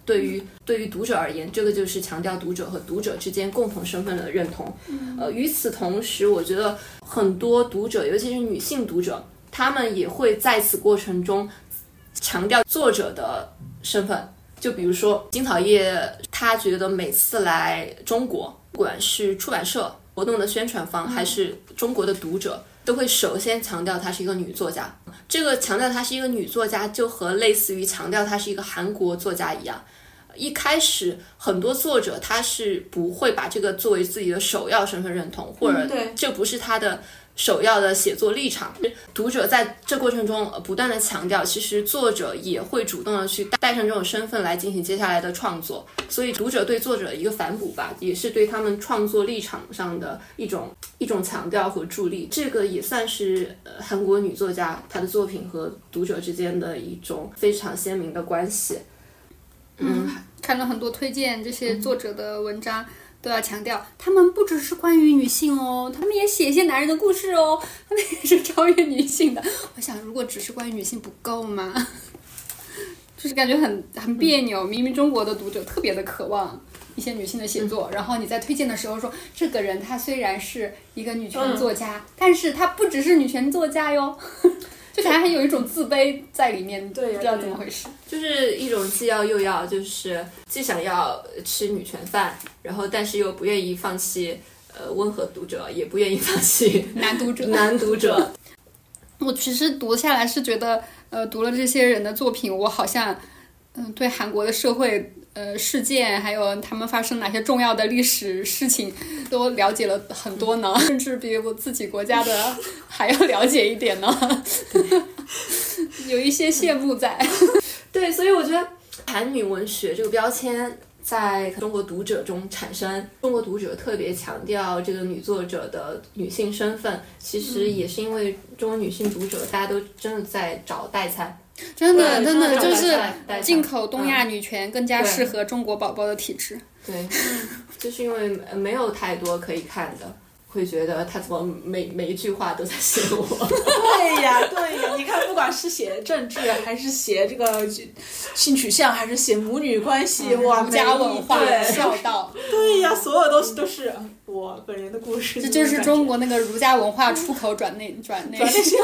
对于对于读者而言，这个就是强调读者和读者之间共同身份的认同。呃，与此同时，我觉得很多读者，尤其是女性读者，他们也会在此过程中强调作者的身份。就比如说金草叶，他觉得每次来中国，不管是出版社活动的宣传方，还是中国的读者，都会首先强调她是一个女作家。这个强调她是一个女作家，就和类似于强调她是一个韩国作家一样。一开始很多作者他是不会把这个作为自己的首要身份认同，或者这不是他的首要的写作立场。读者在这过程中不断的强调，其实作者也会主动的去带上这种身份来进行接下来的创作，所以读者对作者的一个反哺吧，也是对他们创作立场上的一种一种强调和助力。这个也算是呃韩国女作家她的作品和读者之间的一种非常鲜明的关系。 嗯，看了很多推荐这些作者的文章，都要强调他们不只是关于女性哦，他们也写一些男人的故事哦，他们也是超越女性的。我想如果只是关于女性不够吗？就是感觉很很别扭，明明中国的读者特别的渴望一些女性的写作，然后你在推荐的时候说这个人他虽然是一个女权作家、嗯、但是他不只是女权作家哟。就感觉还有一种自卑在里面，对，不知道怎么回事， 就是一种既要又要，就是既想要吃女权饭，然后但是又不愿意放弃呃温和读者，也不愿意放弃男读者。 男读者。 我其实读下来是觉得，呃，读了这些人的作品，我好像，嗯、呃，对韩国的社会呃事件，还有他们发生哪些重要的历史事情，都了解了很多呢，甚至比我自己国家的还要了解一点呢，有一些羡慕在。 对，所以我觉得韩女文学这个标签在中国读者中产生，中国读者特别强调这个女作者的女性身份，其实也是因为中国女性读者大家都真的在找代餐。 真的真的就是进口东亚女权更加适合中国宝宝的体质。 对，就是因为没有太多可以看的，会觉得他怎么每每一句话都在写我。 对呀对呀，你看不管是写政治还是写这个性取向还是写母女关系、嗯、哇， 儒家文化孝道， 对呀，所有都是都是我本人的故事。 这就是中国那个儒家文化出口转内转内转内销。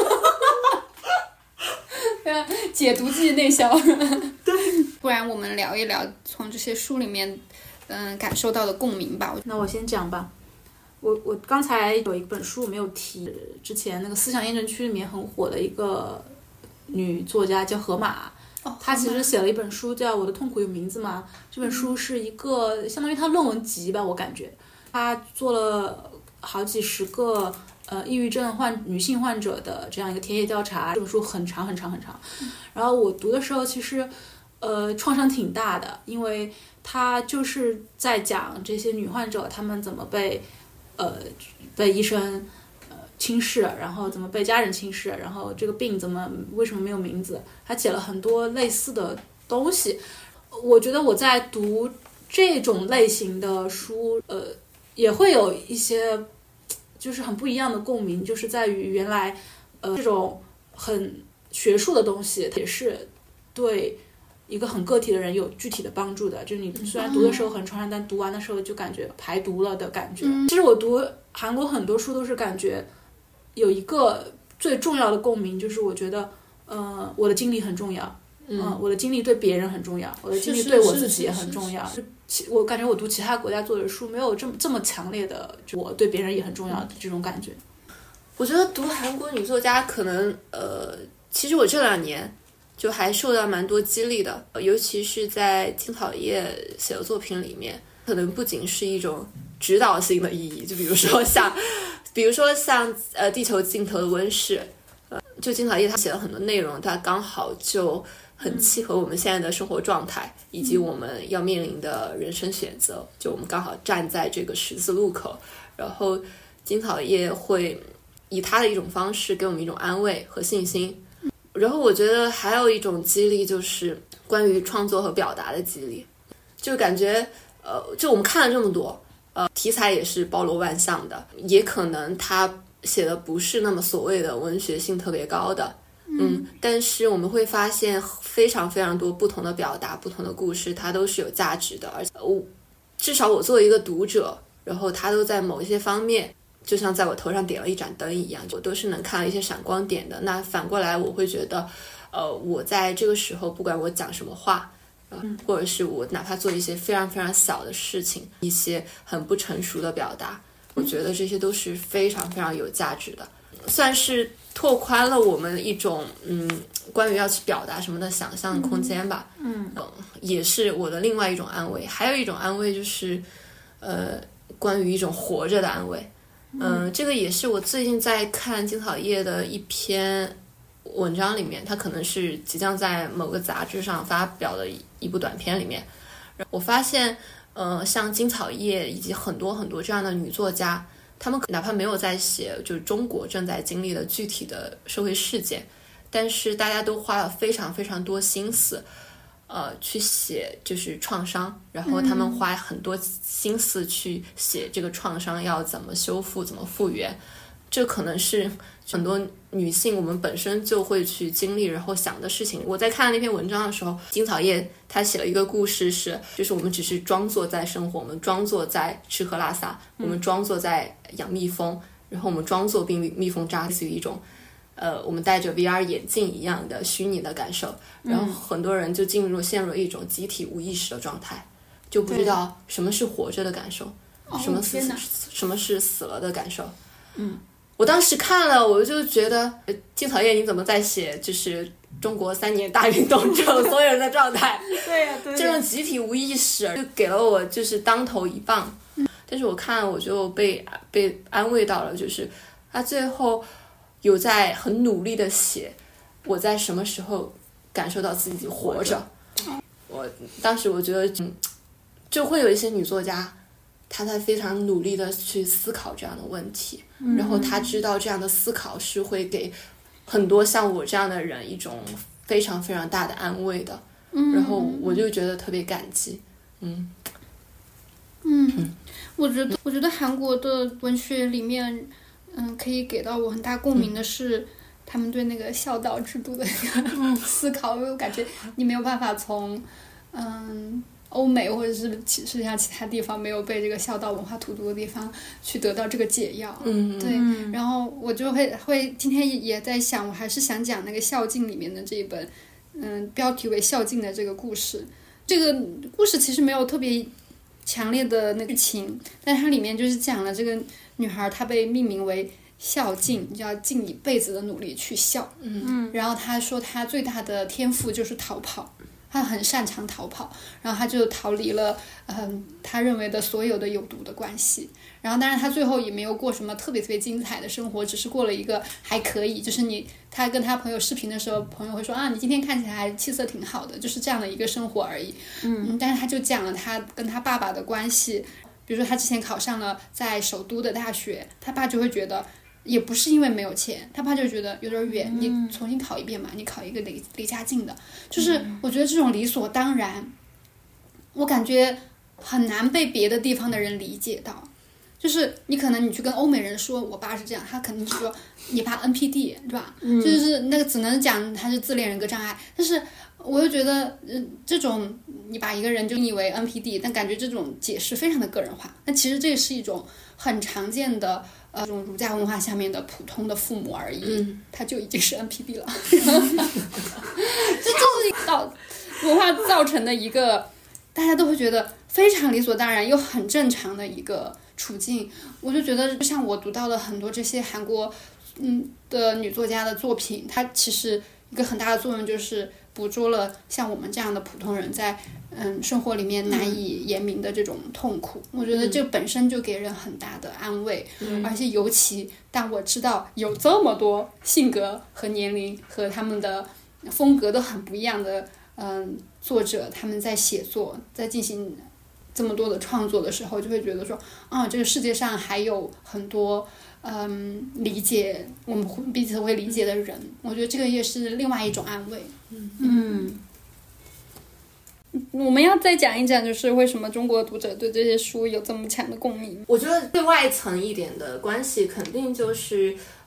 解毒剂内销。 对， 不然我们聊一聊从这些书里面嗯、呃、感受到的共鸣吧。 那我先讲吧。我我刚才有一本书没有提，之前那个思想验证区里面很火的一个女作家叫河马， 哦， 她其实写了一本书叫《我的痛苦有名字吗》。这本书是一个相当于她论文集吧，我感觉她做了好几十个呃抑郁症患女性患者的这样一个田野调查。这本书很长很长很长，然后我读的时候其实呃创伤挺大的，因为她就是在讲这些女患者她们怎么被呃，被医生呃轻视，然后怎么被家人轻视，然后这个病怎么为什么没有名字，他写了很多类似的东西。我觉得我在读这种类型的书，呃，也会有一些就是很不一样的共鸣，就是在于原来呃这种很学术的东西也是对一个很个体的人有具体的帮助的，就是你虽然读的时候很创伤，但读完的时候就感觉排毒了的感觉。其实我读韩国很多书都是感觉有一个最重要的共鸣，就是我觉得呃我的经历很重要，嗯、呃，我的经历对别人很重要，我的经历对我自己也很重要。我感觉我读其他国家作者的书没有这么这么强烈的就我对别人也很重要的这种感觉。 我觉得读韩国女作家可能呃其实我这两年就还受到蛮多激励的，尤其是在金草叶写的作品里面，可能不仅是一种指导性的意义，就比如说像，比如说像呃地球尽头的温室，呃，就金草叶他写了很多内容，他刚好就很契合我们现在的生活状态，嗯、以及我们要面临的人生选择，就我们刚好站在这个十字路口，然后金草叶会以他的一种方式给我们一种安慰和信心。然后我觉得还有一种激励，就是关于创作和表达的激励，就感觉呃，就我们看了这么多，呃，题材也是包罗万象的，也可能他写的不是那么所谓的文学性特别高的， 嗯，但是我们会发现非常非常多不同的表达，不同的故事，它都是有价值的。而且我至少我作为一个读者，然后它都在某一些方面，就像在我头上点了一盏灯一样，我都是能看到一些闪光点的。那反过来，我会觉得，呃，我在这个时候，不管我讲什么话，呃，或者是我哪怕做一些非常非常小的事情，一些很不成熟的表达，我觉得这些都是非常非常有价值的，算是拓宽了我们一种嗯关于要去表达什么的想象空间吧。 嗯， 嗯，也是我的另外一种安慰。还有一种安慰就是，呃，关于一种活着的安慰。嗯、呃，这个也是我最近在看金草叶的一篇文章里面，它可能是即将在某个杂志上发表的一部短片里面，我发现，呃，像金草叶以及很多很多这样的女作家，她们哪怕没有在写就是中国正在经历的具体的社会事件，但是大家都花了非常非常多心思，呃，去写就是创伤，然后他们花很多心思去写这个创伤要怎么修复、怎么复原，这可能是很多女性我们本身就会去经历然后想的事情。我在看那篇文章的时候，金草叶她写了一个故事是，就是我们只是装作在生活，我们装作在吃喝拉撒，我们装作在养蜜蜂，然后我们装作并蜜蜂扎，类似于一种呃，我们戴着 V R 眼镜一样的虚拟的感受，然后很多人就进入陷入一种集体无意识的状态，就不知道什么是活着的感受，什么死、 哦、 什么是死了的感受。 嗯， 我当时看了，我就觉得金草叶你怎么在写就是中国三年大运动这种所有人的状态？ 对呀、啊，对、啊， 这种集体无意识就给了我就是当头一棒。嗯、但是我看了我就被被安慰到了，就是他最后有在很努力的写我在什么时候感受到自己活着。我当时我觉得嗯，就会有一些女作家她在非常努力的去思考这样的问题、嗯、然后她知道这样的思考是会给很多像我这样的人一种非常非常大的安慰的、嗯、然后我就觉得特别感激。嗯嗯, 嗯我觉得我觉得韩国的文学里面嗯，可以给到我很大共鸣的是、嗯、他们对那个孝道制度的一个思考，因为我感觉你没有办法从嗯欧美或者是世界上其他地方没有被这个孝道文化荼毒的地方去得到这个解药。 嗯， 对。然后我就会会今天也在想，我还是想讲那个《孝敬》里面的这一本，嗯，标题为《孝敬》的这个故事。这个故事其实没有特别强烈的那个情，但它里面就是讲了这个女孩她被命名为孝敬，就要尽一辈子的努力去孝。 嗯， 然后她说她最大的天赋就是逃跑，她很擅长逃跑，然后她就逃离了嗯她认为的所有的有毒的关系。然后当然她最后也没有过什么特别特别精彩的生活，只是过了一个还可以，就是你她跟她朋友视频的时候，朋友会说啊你今天看起来气色挺好的，就是这样的一个生活而已。嗯，但是她就讲了她跟她爸爸的关系，比如说她之前考上了在首都的大学，她爸就会觉得也不是因为没有钱，他爸就觉得有点远、嗯、你重新考一遍嘛，你考一个离离家近的，就是我觉得这种理所当然我感觉很难被别的地方的人理解到。就是你可能你去跟欧美人说我爸是这样，他肯定说你爸 N P D 对吧、嗯、就是那个只能讲他是自恋人格障碍。但是我又觉得、呃、这种你把一个人就以为 N P D， 但感觉这种解释非常的个人化，但其实这是一种很常见的呃，这种儒家文化下面的普通的父母而已、嗯、他就已经是 N P D 了这就是到文化造成的一个大家都会觉得非常理所当然又很正常的一个处境。我就觉得就像我读到的很多这些韩国嗯的女作家的作品，它其实一个很大的作用就是捕捉了像我们这样的普通人在嗯生活里面难以言明的这种痛苦、嗯、我觉得这本身就给人很大的安慰、嗯、而且尤其当我知道有这么多性格和年龄和他们的风格都很不一样的嗯作者，他们在写作在进行这么多的创作的时候，就会觉得说啊，这个世界上还有很多嗯理解我们彼此会理解的人，我觉得这个也是另外一种安慰。 嗯嗯， 我们要再讲一讲，就是为什么中国读者对这些书有这么强的共鸣。 我觉得最外层一点的关系肯定就是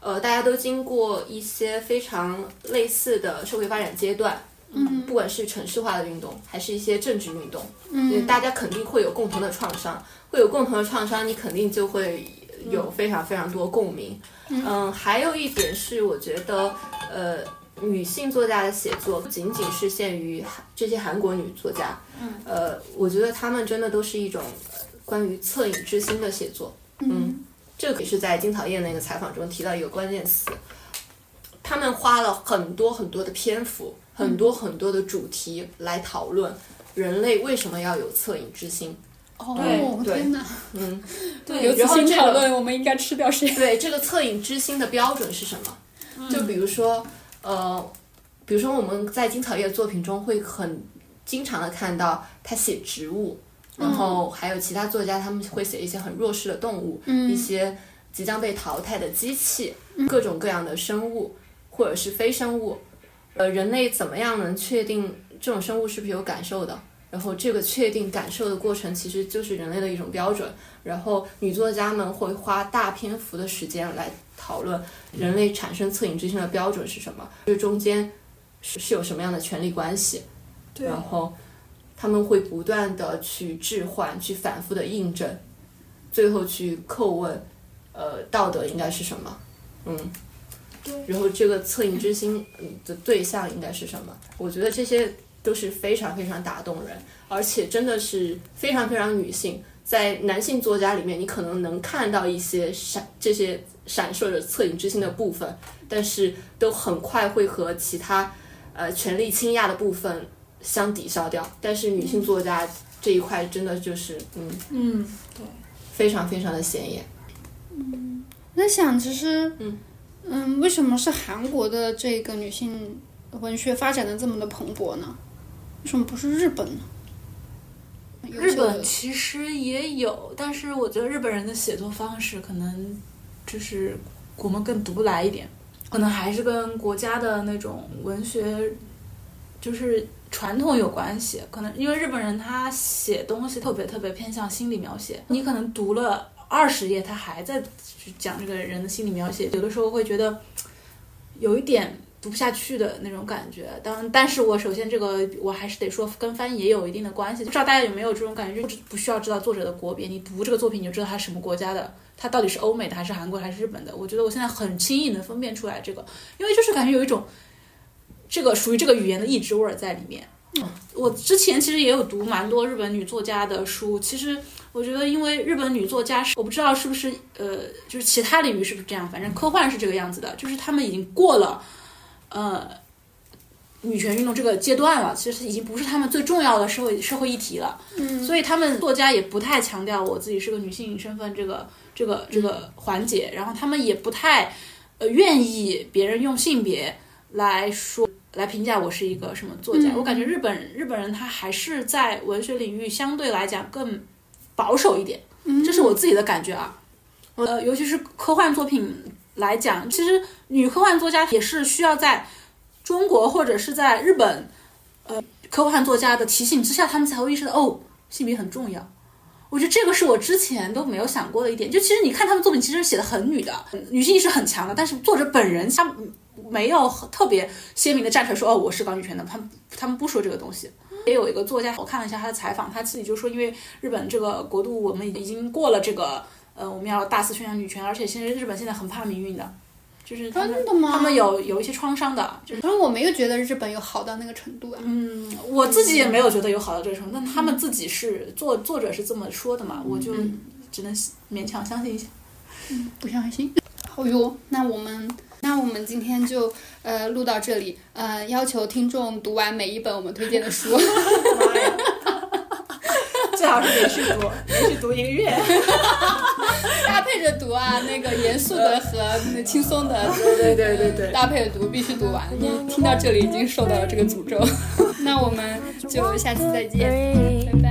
呃，大家都经过一些非常类似的社会发展阶段，嗯，不管是城市化的运动，还是一些政治运动，嗯，大家肯定会有共同的创伤，会有共同的创伤，你肯定就会有非常非常多共鸣。嗯，嗯还有一点是，我觉得，呃，女性作家的写作不仅仅是限于这些韩国女作家，嗯，呃，我觉得她们真的都是一种关于恻隐之心的写作，嗯。这个也是在金草叶那个采访中提到一个关键词，他们花了很多很多的篇幅，很多很多的主题来讨论人类为什么要有恻隐之心。 哦，天哪， 嗯， 对，由此心讨论我们应该吃掉谁？ 对，这个恻隐之心的标准是什么？嗯、就比如说，呃，比如说我们在金草叶的作品中会很经常的看到他写植物。然后还有其他作家，他们会写一些很弱势的动物，嗯、一些即将被淘汰的机器，嗯、各种各样的生物或者是非生物。呃，人类怎么样能确定这种生物是不是有感受的？然后这个确定感受的过程其实就是人类的一种标准。然后女作家们会花大篇幅的时间来讨论人类产生恻隐之心的标准是什么，这中间是是有什么样的权力关系？ 对， 然后。他们会不断的去置换，去反复的印证，最后去叩问，呃，道德应该是什么？嗯，对。然后这个恻隐之心的对象应该是什么？我觉得这些都是非常非常打动人，而且真的是非常非常女性。在男性作家里面，你可能能看到一些闪这些闪烁着恻隐之心的部分，但是都很快会和其他呃权力倾轧的部分。相抵消掉，但是女性作家这一块真的就是嗯嗯对， 非常非常的显眼。 嗯，在想其实嗯嗯为什么是韩国的这个女性文学发展的这么的蓬勃呢？为什么不是日本呢？ 日本其实也有，但是我觉得日本人的写作方式可能就是我们更读不来一点，可能还是跟国家的那种文学就是传统有关系，可能因为日本人他写东西特别特别偏向心理描写，你可能读了二十页，他还在讲这个人的心理描写，有的时候会觉得有一点读不下去的那种感觉。当但是我首先这个我还是得说跟翻译也有一定的关系，不知道大家有没有这种感觉，就不需要知道作者的国别，你读这个作品你就知道他什么国家的，他到底是欧美的还是韩国还是日本的。我觉得我现在很轻易能分辨出来这个，因为就是感觉有一种这个属于这个语言的异质味儿在里面。嗯，我之前其实也有读蛮多日本女作家的书，其实我觉得因为日本女作家是我不知道是不是呃就是其他领域是不是这样，反正科幻是这个样子的，就是他们已经过了呃女权运动这个阶段了，其实已经不是他们最重要的社会社会议题了。嗯，所以他们作家也不太强调我自己是个女性身份这个这个这个环节，然后他们也不太呃愿意别人用性别来说来评价我是一个什么作家。嗯、我感觉日本日本人他还是在文学领域相对来讲更保守一点，嗯、这是我自己的感觉啊。呃，尤其是科幻作品来讲，其实女科幻作家也是需要在中国或者是在日本，呃，科幻作家的提醒之下，他们才会意识到哦，性别很重要。我觉得这个是我之前都没有想过的一点。就其实你看他们作品，其实写的很女的，女性意识很强的，但是作者本人他没有特别鲜明的站出来说哦，我是搞女权的，他们他们不说这个东西。也有一个作家，我看了一下他的采访，他自己就说，因为日本这个国度我们已经过了这个，呃，我们要大肆宣扬女权，而且现在日本现在很怕民运的。就是他们真的吗？ 他们有有一些创伤的，就是。 可是我没有觉得日本有好到那个程度啊。 嗯，我自己也没有觉得有好到这个程度，但他们自己是作作者是这么说的嘛，嗯、我就只能勉强相信一下。 嗯，不相信。好哟，那我们那我们今天就呃录到这里，呃，要求听众读完每一本我们推荐的书。 妈呀！最好是连续读，连续读一个月。 搭配着读啊，那个严肃的和轻松的， 对对对对对， 搭配着读，必须读完。你听到这里已经受到了这个诅咒。那我们就下次再见，拜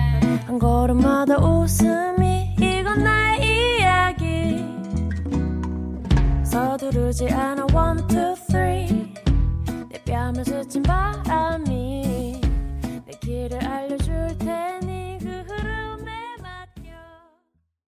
拜。서두르지 않아 one two three 내 뺨을 스친 바람이